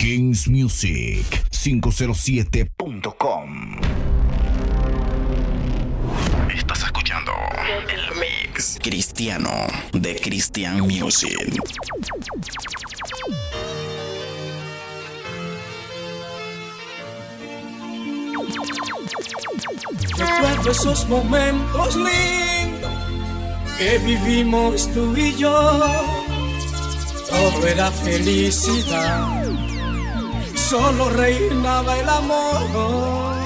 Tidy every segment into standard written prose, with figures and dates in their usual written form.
kingsmusic507.com. Estás escuchando el mix cristiano de Christian Music. Recuerdo esos momentos lindos que vivimos tú y yo. Todo era felicidad, solo reinaba el amor.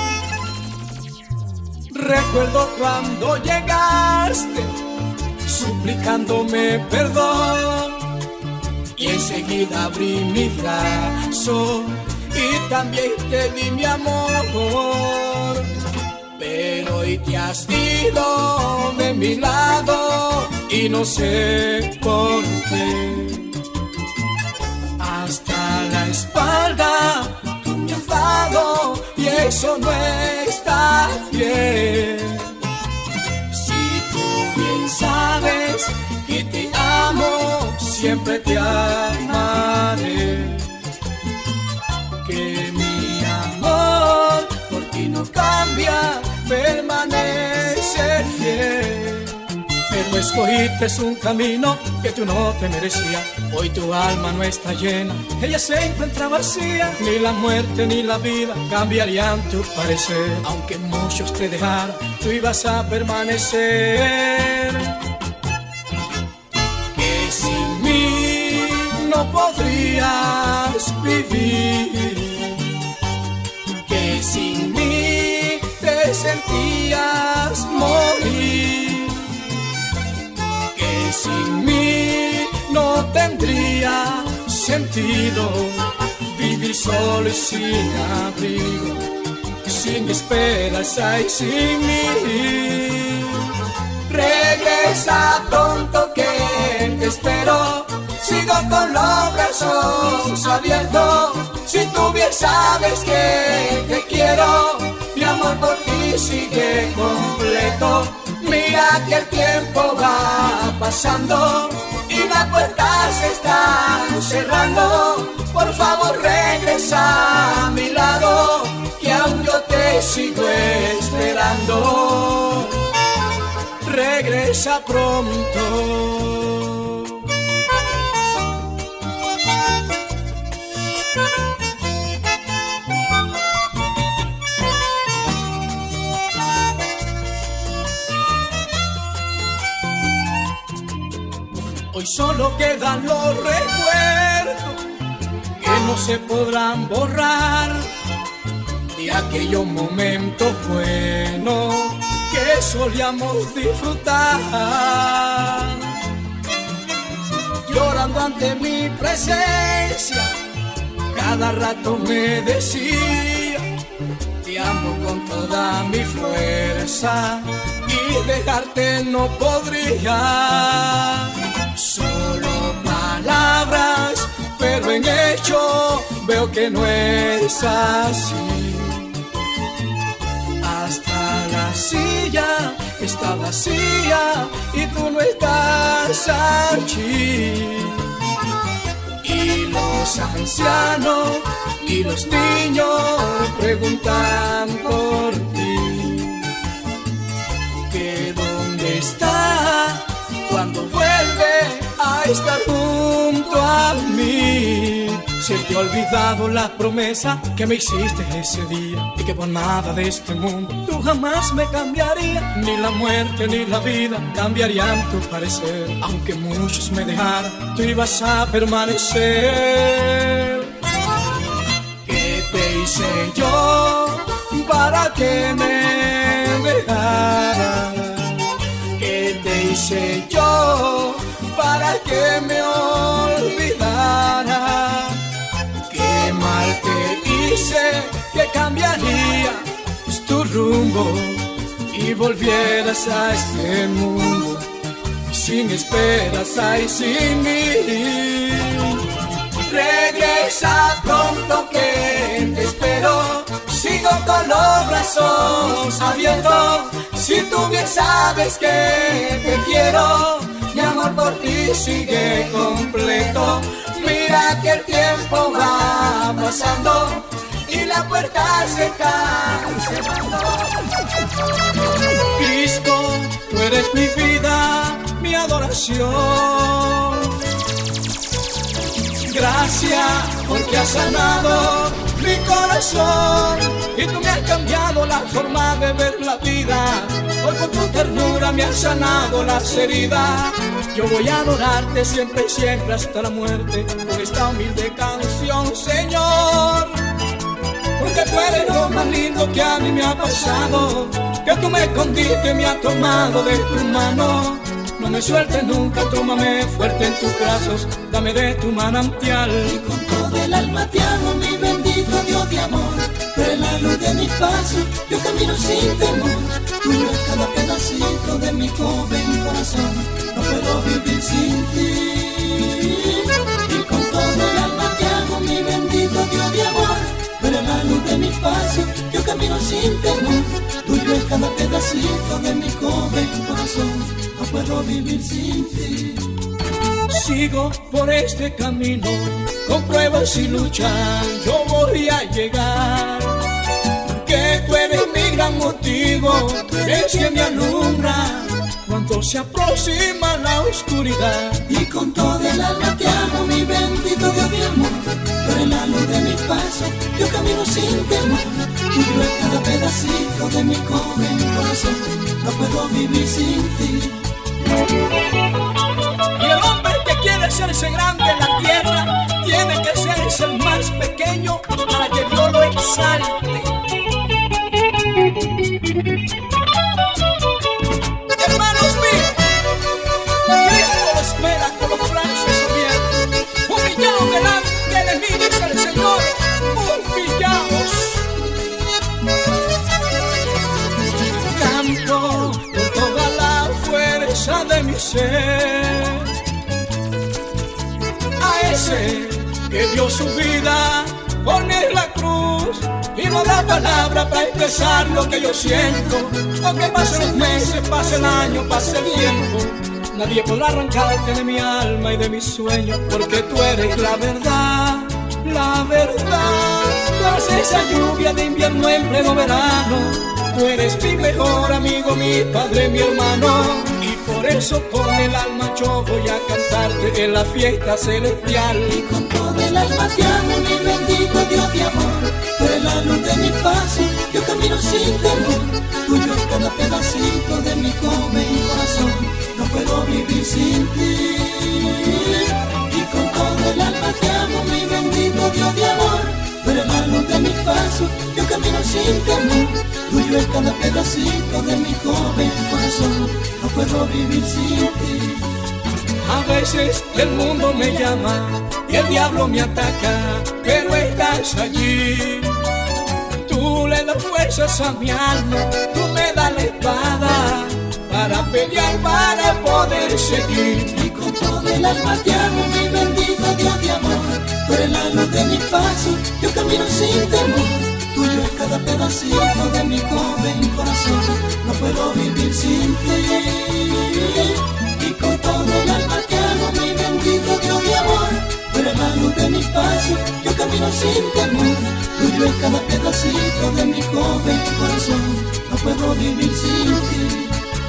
Recuerdo cuando llegaste suplicándome perdón, y enseguida abrí mi brazo y también te di mi amor. Pero hoy te has ido de mi lado y no sé por qué. Hasta la espalda tú me has dado y eso no está bien. Si tú bien sabes que te amo, siempre te amaré. Que mi amor por ti no cambia, permanece fiel. Pero escogiste un camino que tú no te merecías. Hoy tu alma no está llena, ella se encuentra vacía. Ni la muerte ni la vida cambiarían tu parecer. Aunque muchos te dejaran, tú ibas a permanecer. Que sin mí no podrías vivir, que sin mí te sentías morir, que sin mí no tendría sentido vivir solo y sin abrigo, sin esperanza y sin mí. Regresa pronto que te espero, sigo con los brazos abiertos. Si tú bien sabes que te quiero, mi amor por ti sigue completo. Mira que el tiempo va pasando y las puertas se están cerrando. Por favor regresa a mi lado, que aún yo te sigo esperando. Regresa pronto. Hoy solo quedan los recuerdos que no se podrán borrar de aquellos momentos buenos que solíamos disfrutar. Llorando ante mi presencia, cada rato me decía: te amo con toda mi fuerza y dejarte no podría. Solo palabras, pero en hecho veo que no es así. Hasta la silla está vacía y tú no estás allí. Y los ancianos y los niños preguntan por ti, que dónde está cuando vuelve a estar junto a mí. Se te ha olvidado la promesa que me hiciste ese día, y que por nada de este mundo tú jamás me cambiarías. Ni la muerte ni la vida cambiarían tu parecer. Aunque muchos me dejaran, tú ibas a permanecer. ¿Qué te hice yo para que me dejaras? ¿Qué te hice yo para que me olvidara? Qué mal te hice que cambiaría tu rumbo y volvieras a este mundo sin esperanza y sin mí. Regresa pronto que te espero, sigo con los brazos abiertos. Si tú bien sabes que te quiero, mi amor por ti sigue completo. Mira que el tiempo va pasando y la puerta se está cerrando. Cristo, tú eres mi vida, mi adoración. Gracias porque has sanado mi corazón y tú me has cambiado la forma de ver la vida. Hoy con tu ternura me has sanado las heridas. Yo voy a adorarte siempre y siempre hasta la muerte con esta humilde canción, Señor. Porque tú eres lo más lindo que a mí me ha pasado, que tú me escondiste y me has tomado de tu mano. No me sueltes nunca, tómame fuerte en tus brazos, dame de tu manantial. Y con todo el alma te amo, mi bendito Dios de amor. Tú eres la luz de mis pasos, yo camino sin temor. Tuyo es cada pedacito de mi joven corazón, no puedo vivir sin ti. Y con todo el alma te amo, mi bendito Dios de amor. Tú eres la luz de mis pasos, yo camino sin temor. Tuyo es cada pedacito de mi joven corazón, no puedo vivir sin ti. Sigo por este camino, con pruebas y luchas, yo voy a llegar. Porque tú eres mi gran motivo, es que me alumbra cuando se aproxima la oscuridad. Y con todo el alma te amo, mi bendito Dios de amor. Tú eres la luz de mis pasos, yo camino sin temor. Tuyo es cada pedacito de mi joven corazón, no puedo vivir sin ti. Y el hombre que quiere hacerse grande en la tierra tiene que ser el más pequeño para que Dios lo exalte. Hermanos míos, Cristo lo espera con los brazos abiertos. Humillados delante de mí, dice el Señor, humillados. Canto con toda la fuerza de mi ser a ese que dio su vida por mí en la cruz y no da palabra para expresar lo que yo siento. Aunque pasen los meses, pase el año, pase el tiempo, nadie podrá arrancarte de mi alma y de mis sueños, porque tú eres la verdad, la verdad. Tú eres esa lluvia de invierno en pleno verano. Tú eres mi mejor amigo, mi padre, mi hermano. Y por eso con el alma yo voy a cantarte en la fiesta celestial. Y con todo el alma te amo, mi bendito Dios de amor. Tú eres la luz de mi paso, yo camino sin temor. Tuyo es cada pedacito de mi joven corazón, no puedo vivir sin ti. Y con todo el alma te amo, mi bendito Dios de amor. Tú eres la luz de mis pasos, yo camino sin temor. Tuyo es cada pedacito de mi joven corazón, no puedo vivir sin ti. A veces el mundo me llama y el diablo me ataca, pero estás allí. Tú le das fuerzas a mi alma, tú me das la espada para pelear, para poder seguir. Y con todo el alma te amo, mi bendito Dios de amor. Tú eres la luz de mis pasos, yo camino sin temor. Tuyo es cada pedacito de mi joven corazón, no puedo vivir sin ti. Y con todo el alma te amo, mi bendito Dios de amor. Tú eres la luz de mis pasos, yo camino sin temor. Tuyo es cada pedacito de mi joven corazón, no puedo vivir sin ti.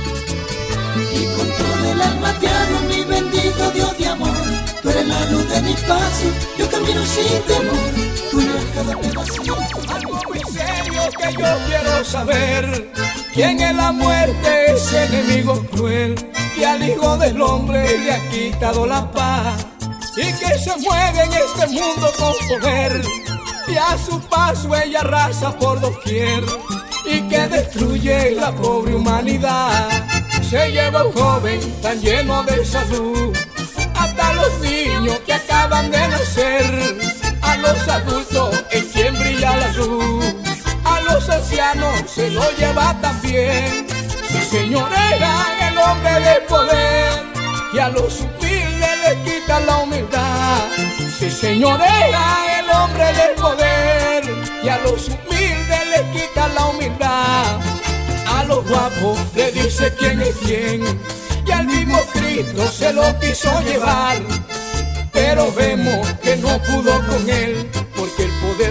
Y con todo el alma te amo, mi bendito Dios de amor. Tú eres la luz de mis pasos, yo camino sin temor. Tuyo es cada pedacito. Algo muy serio que yo quiero saber: ¿quién es la muerte, ese enemigo cruel que al Hijo del Hombre le ha quitado la paz y que se mueve en este mundo con poder? Y a su paso ella arrasa por doquier y que destruye la pobre humanidad. Se lleva un joven tan lleno de salud, hasta los niños que acaban de nacer, a los adultos en quien brilla la luz, a los ancianos se lo lleva también. Sí, señorea el hombre de poder, y a los humildes le quita la humildad. Sí, señorea el hombre de poder, y a los humildes le quita la humildad. A los guapos le dice quién es quién, y al mismo Cristo se lo quiso llevar, pero vemos que no pudo con él, porque el poder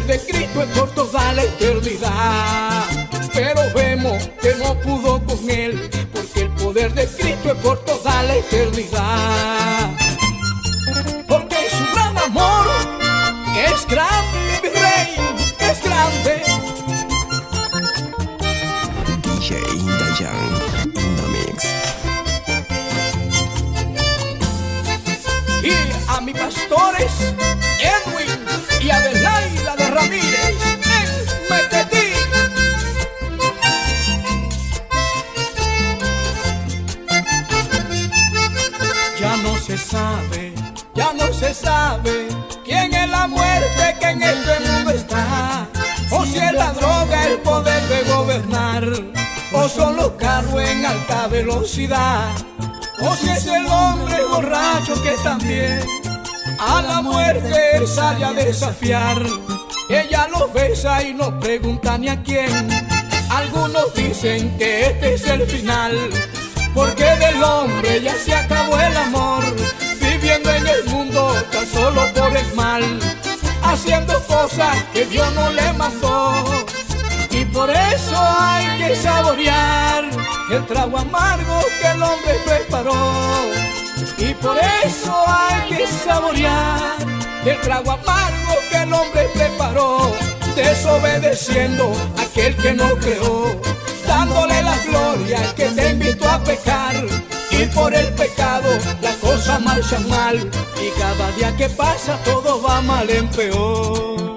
es por toda la eternidad. Pero vemos que no pudo con él, porque el poder de Cristo es por toda la eternidad. Porque su gran amor es grande, mi rey, es grande. DJ Dayan in the mix. Y a mis pastores Edwin y Adelaida de Ramírez en Metetí. Ya no se sabe quién es la muerte que en este mundo está, o si es la droga el poder de gobernar, o son los carros en alta velocidad, o si es el hombre borracho que también a la muerte sale a desafiar. Ella los besa y no pregunta ni a quién. Algunos dicen que este es el final, porque del hombre ya se acabó el amor, viviendo en el mundo tan solo por el mal, haciendo cosas que Dios no le mandó. Y por eso hay que saborear el trago amargo que el hombre preparó. Y por eso hay que saborear el trago amargo que el hombre preparó, desobedeciendo a aquel que no creó, dándole la gloria al que te invitó a pecar. Y por el pecado las cosas marchan mal, y cada día que pasa todo va mal en peor.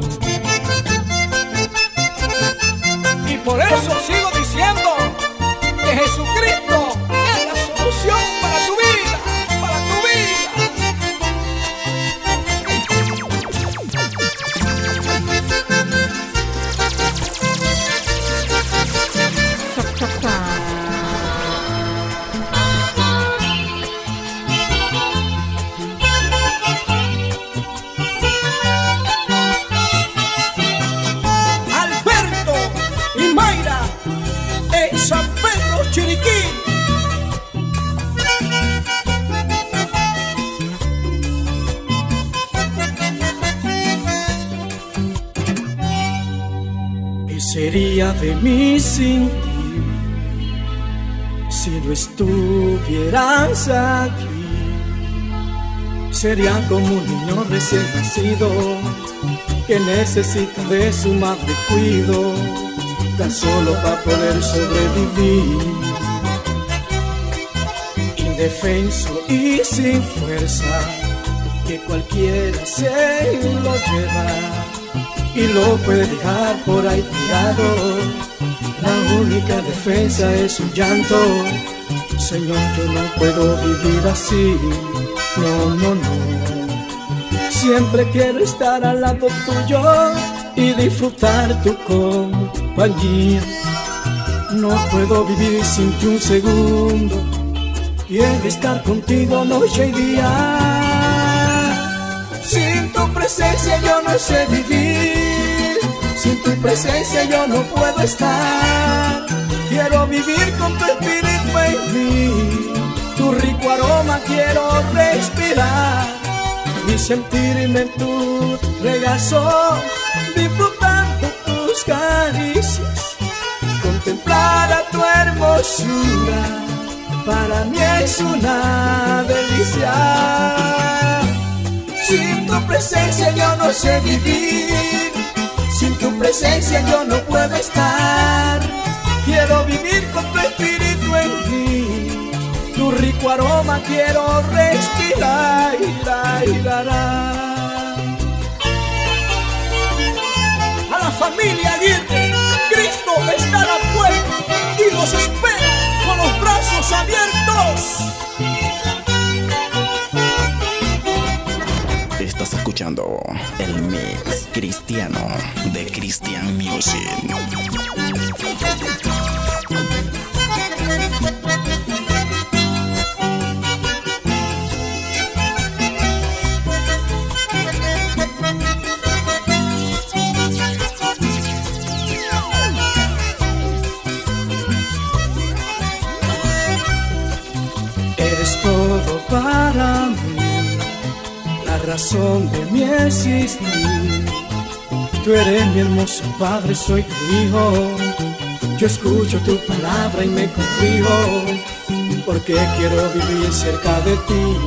Y por eso sigo diciendo que Jesucristo es la solución para tu vida, para tu vida. San Pedro, Chiriquí. ¿Qué sería de mí sin ti si no estuvieras aquí? Sería como un niño recién nacido que necesita de su madre cuido, tan solo para poder sobrevivir, indefenso y sin fuerza, que cualquiera se lo lleva y lo puede dejar por ahí tirado. La única defensa es su llanto. Señor, yo no puedo vivir así, no, no, no. Siempre quiero estar al lado tuyo y disfrutar tu compañía. No puedo vivir sin ti un segundo, quiero estar contigo noche y día. Sin tu presencia yo no sé vivir, sin tu presencia yo no puedo estar. Quiero vivir con tu espíritu en mí, tu rico aroma quiero respirar y sentirme en tu regazo, disfrutando tus caricias, contemplar a tu hermosura, para mí es una delicia. Sin tu presencia yo no sé vivir, sin tu presencia yo no puedo estar. Quiero vivir con tu espíritu en mí, tu rico aroma quiero respirar. A la familia Aguirre, Cristo está a la puerta y los espera con los brazos abiertos. Estás escuchando el mix cristiano de Christian Music. Eres todo para mí, la razón de mi existir. Tú eres mi hermoso Padre, soy tu hijo. Yo escucho tu palabra y me corrijo, porque quiero vivir cerca de ti.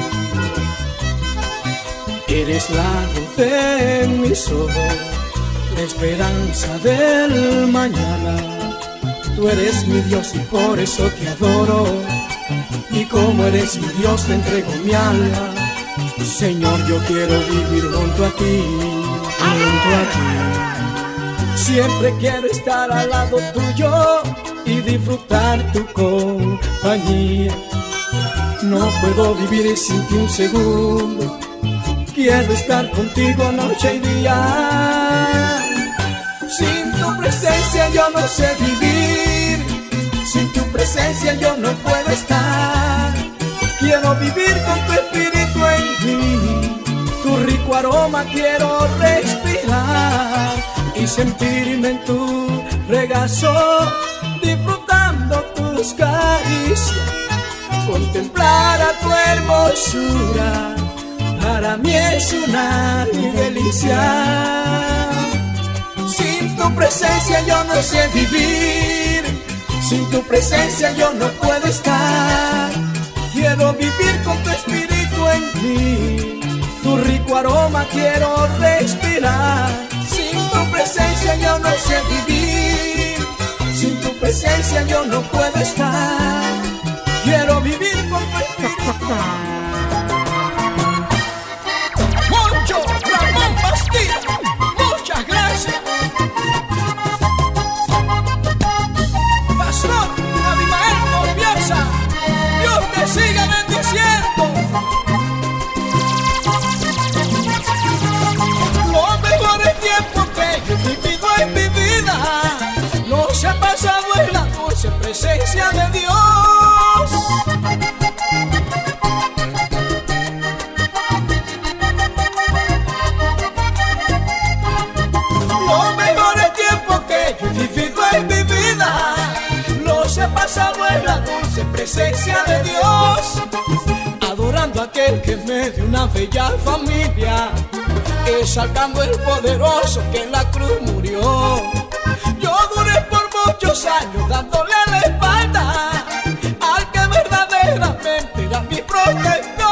Eres la luz de mis ojos, la esperanza del mañana. Tú eres mi Dios y por eso te adoro. Y como eres mi Dios te entrego mi alma. Señor, yo quiero vivir junto a ti, junto a ti. Siempre quiero estar al lado tuyo y disfrutar tu compañía. No puedo vivir sin ti un segundo. Quiero estar contigo noche y día. Sin tu presencia yo no sé vivir. Sin tu presencia yo no puedo estar. Quiero vivir con tu espíritu en mí. Tu rico aroma quiero respirar y sentirme en tu regazo, disfrutando tus caricias. Contemplar a tu hermosura para mí es una delicia. Sin tu presencia yo no sé vivir. Sin tu presencia yo no puedo estar. Quiero vivir con tu espíritu en mí. Tu rico aroma quiero respirar. Sin tu presencia yo no sé vivir. Sin tu presencia yo no puedo estar. Quiero vivir con tu espíritu. Moncho Ramón Bastida, muchas gracias. Pastor Abimael Confianza, Dios te siga bendiciendo. Los mejores tiempos que yo he vivido en mi vida no se ha pasado en la dulce presencia de Dios. Los mejores tiempos que yo he vivido en mi vida no se ha pasado en la dulce presencia de Dios. Adorando a aquel que me dio una bella familia, exaltando el poderoso que en la cruz murió. Yo duré por muchos años dándole la espalda al que verdaderamente era mi protector.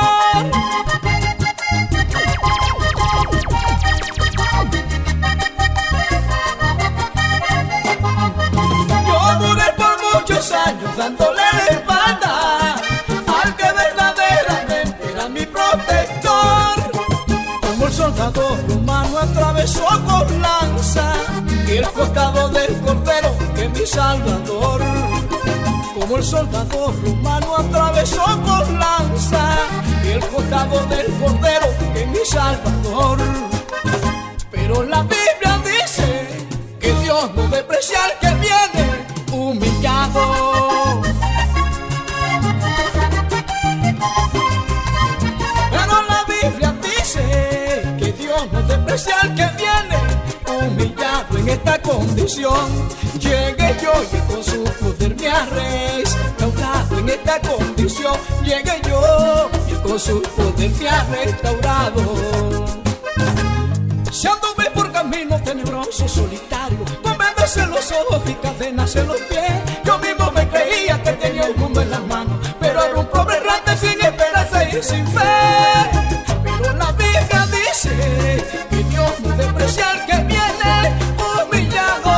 Yo duré por muchos años dándole la espalda al que verdaderamente era mi protector. Como el soldado romano atravesó con lanza el costado del cordero que es mi salvador. Como el soldado romano atravesó con lanza el costado del cordero que es mi salvador. Pero la Biblia dice que Dios no desprecia al que viene humillado. Pero la Biblia dice que Dios no desprecia al que viene humillado. En esta condición llegué yo y con su poder me ha restaurado. En esta condición llegué yo y con su poder me ha restaurado. Si anduve por camino tenebroso, solitario, con vendas en los ojos y cadenas en los pies, yo mismo me creía que tenía el mundo en las manos, pero era un pobre errante sin esperanza y sin fe. Pero la Biblia dice que Dios no desprecia al que viene humillado.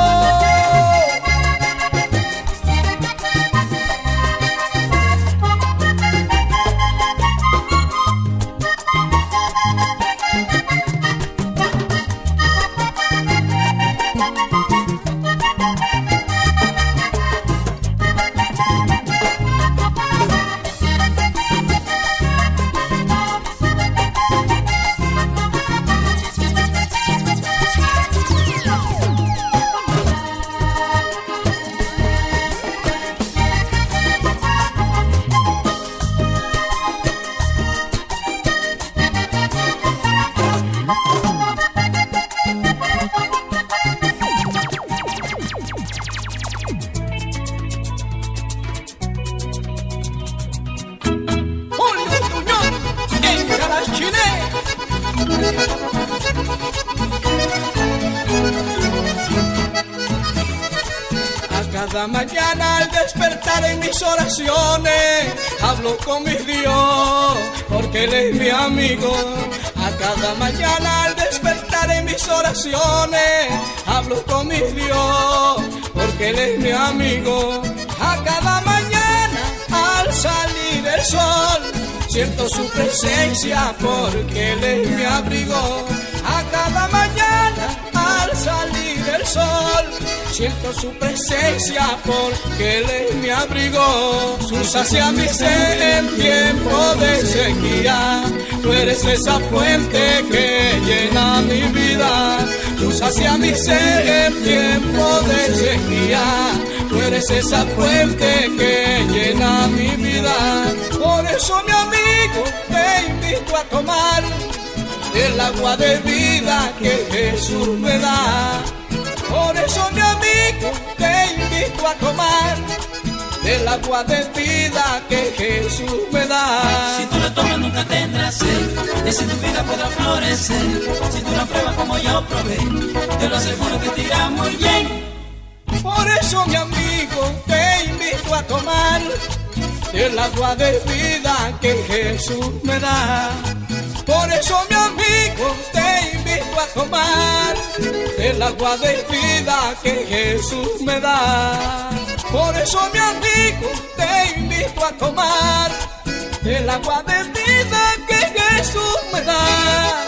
cada mañana al despertar en mis oraciones hablo con mi Dios, porque Él es mi amigo. A cada mañana al despertar en mis oraciones hablo con mi Dios, porque Él es mi amigo. A cada mañana al salir el sol siento su presencia, porque Él es mi abrigo. A cada mañana al salir el sol siento su presencia, porque Él es mi abrigo. Tú sacias mi sed en tiempo de sequía, tú eres esa fuente que llena mi vida. Tú sacias mi sed en tiempo de sequía, tú eres esa fuente que llena mi vida. Por eso, mi amigo, te invito a tomar el agua de vida que Jesús me da. Por eso, mi amigo, te invito a tomar del agua de vida que Jesús me da. Si tú la tomas nunca tendrás sed, esa tu vida podrá florecer. Si tú la pruebas como yo probé, te lo aseguro que te irá muy bien. Por eso, mi amigo, te invito a tomar del agua de vida que Jesús me da. Por eso, mi amigo, te invito a tomar del agua de vida que Jesús me da. Por eso, mi amigo, te invito a tomar del agua de vida que Jesús me da.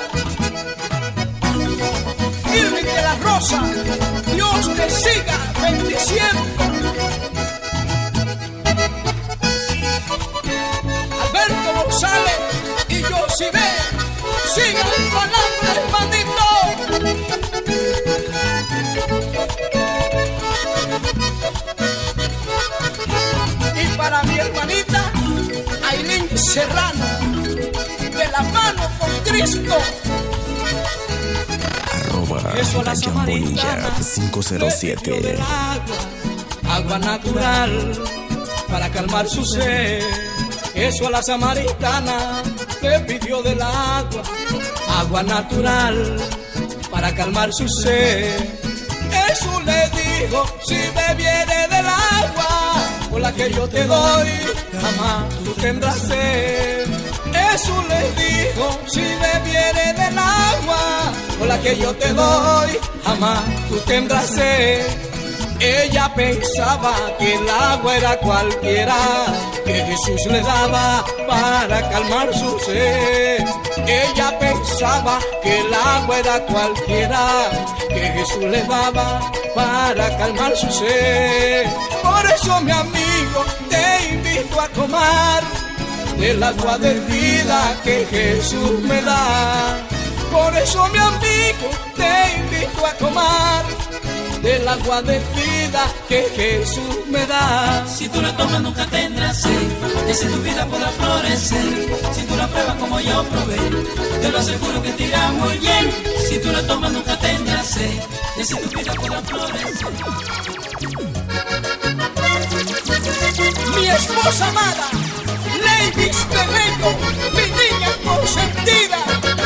Irving de la Rosa, Dios te siga bendiciendo. Alberto González y Josibé, sigan palabra, hermanito. Y para mi hermanita Ailín Serrano, de la mano con Cristo. Eso a la Samaritana 507. Agua natural para calmar su sed. Eso a la samaritana le pidió del agua, agua natural para calmar su sed. Jesús le dijo, si bebiere del agua con la que yo te doy, jamás tú tendrás sed. Jesús le dijo, si bebiere del agua con la que yo te doy, jamás tú tendrás sed. Ella pensaba que el agua era cualquiera que Jesús le daba para calmar su sed. Ella pensaba que el agua era cualquiera que Jesús le daba para calmar su sed. Por eso, mi amigo, te invito a tomar del agua de vida que Jesús me da. Por eso, mi amigo, te invito a tomar del agua de vida que Jesús me da. Si tú la tomas nunca tendrás sed, esa tu vida podrá florecer. Si tú la pruebas como yo probé, te lo aseguro que te irá muy bien. Si tú la tomas nunca tendrás sed, esa tu vida podrá florecer. Mi esposa amada, Ladies Terreno, mi niña consentida.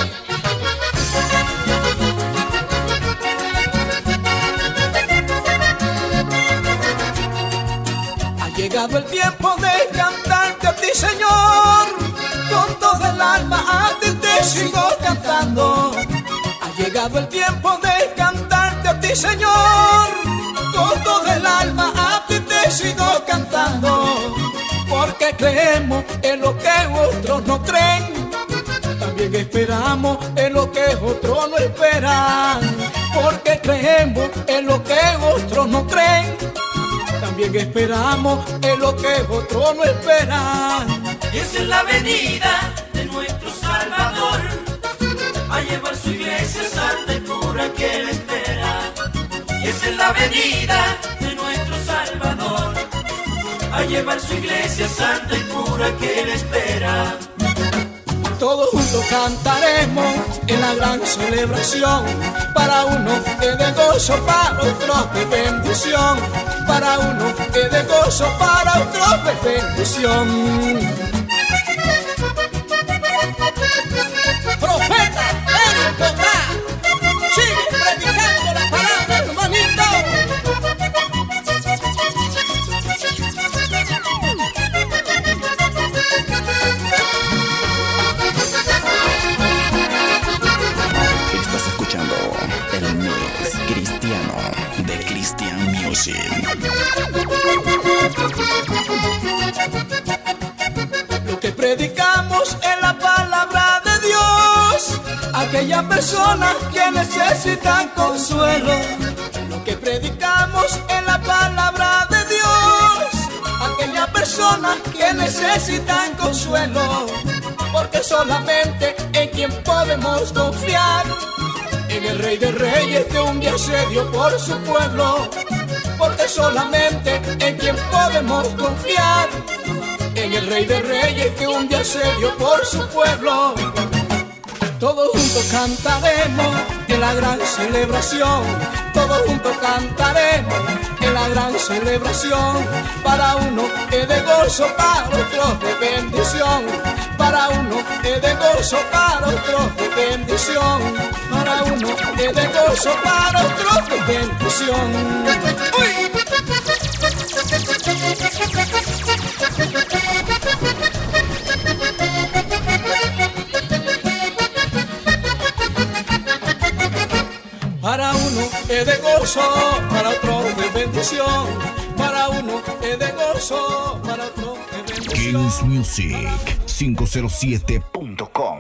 Ha llegado el tiempo de cantarte a ti, Señor, con todo el alma a ti te sigo cantando. Ha llegado el tiempo de cantarte a ti, Señor, con todo el alma a ti te sigo cantando. Porque creemos en lo que otros no creen, también esperamos en lo que otros no esperan. Porque creemos en lo que otros no creen, también esperamos en lo que otros no esperan. Y esa es la venida de nuestro Salvador, a llevar su iglesia santa y pura que Él espera. Y esa es la venida de nuestro Salvador, a llevar su iglesia santa y pura que Él espera. Todos juntos cantaremos en la gran celebración, para uno que de gozo, para otros de bendición. Para uno que de gozo, para otros de bendición. Profeta, Eric Condá, sigue predicando la palabra, hermanito. Music. Lo que predicamos es la palabra de Dios, aquellas personas que necesitan consuelo. Lo que predicamos es la palabra de Dios, aquellas personas que necesitan consuelo, porque solamente en quien podemos confiar, en el Rey de Reyes que un día se dio por su pueblo, porque solamente en quien podemos confiar, en el Rey de Reyes que un día se dio por su pueblo. Todos juntos cantaremos en la gran celebración, todos juntos cantaremos en la gran celebración. Para uno es de gozo, para otro de bendición. Para uno es de gozo, para otro de bendición. Para uno es de gozo, para otro de bendición. ¡Uy! Para uno es de gozo, para otro de bendición. Para uno es de gozo, para otro de bendición. Music507.com